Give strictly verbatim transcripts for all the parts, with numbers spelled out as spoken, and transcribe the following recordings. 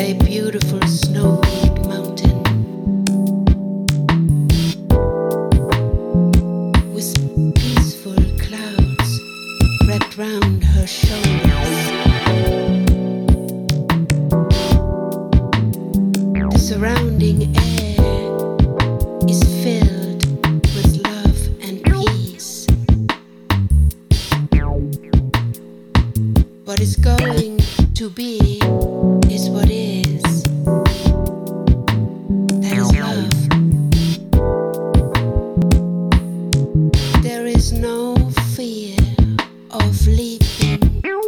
a beautiful snow-peaked mountain with peaceful clouds wrapped round her shoulders. The surrounding air is filled with love and peace. What is going to be is what is. That is love. There is no fear of leaping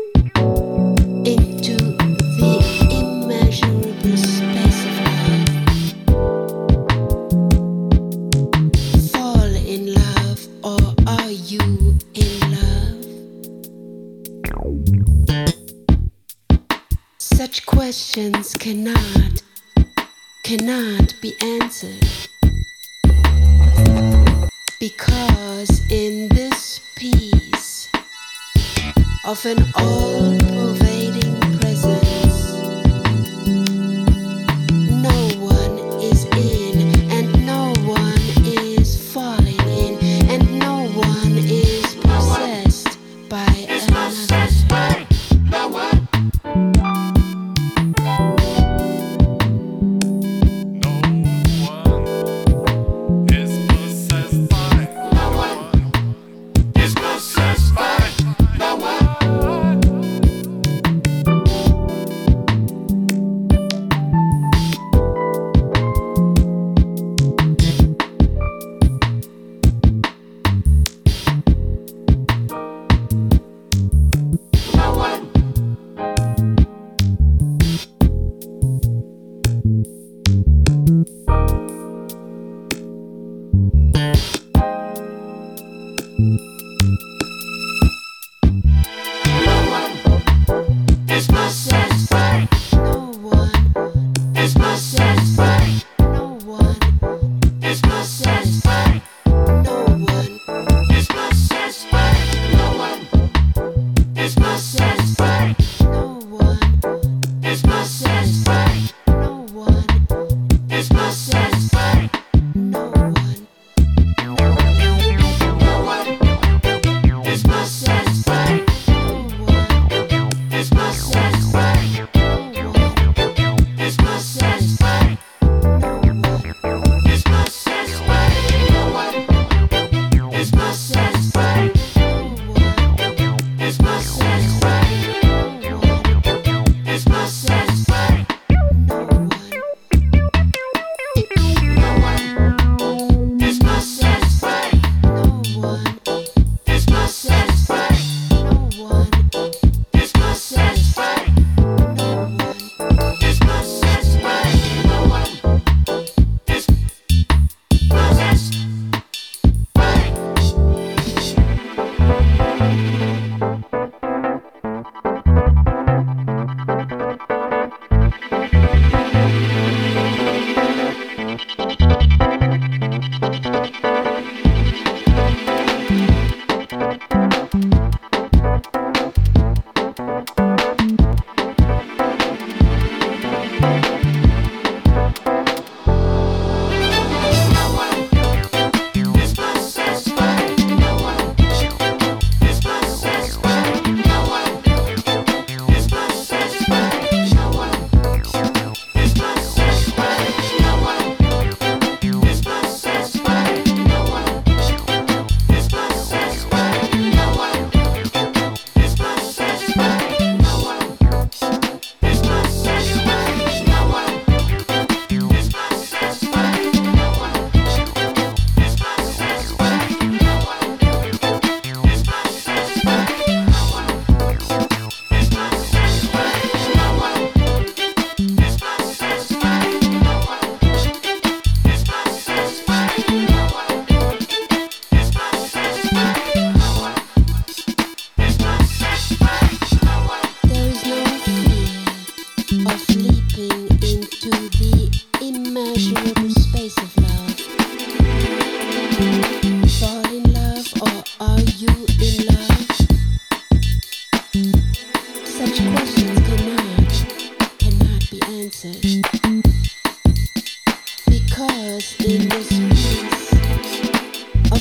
into the immeasurable space of love. Fall in love, or are you in love? Such questions cannot, cannot be answered, because in this peace of an all-pervading presence, no one is in, and no one is falling in, and no one is possessed by another. No one is possessed by no one is possessed by no one.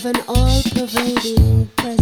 an all pervading presence.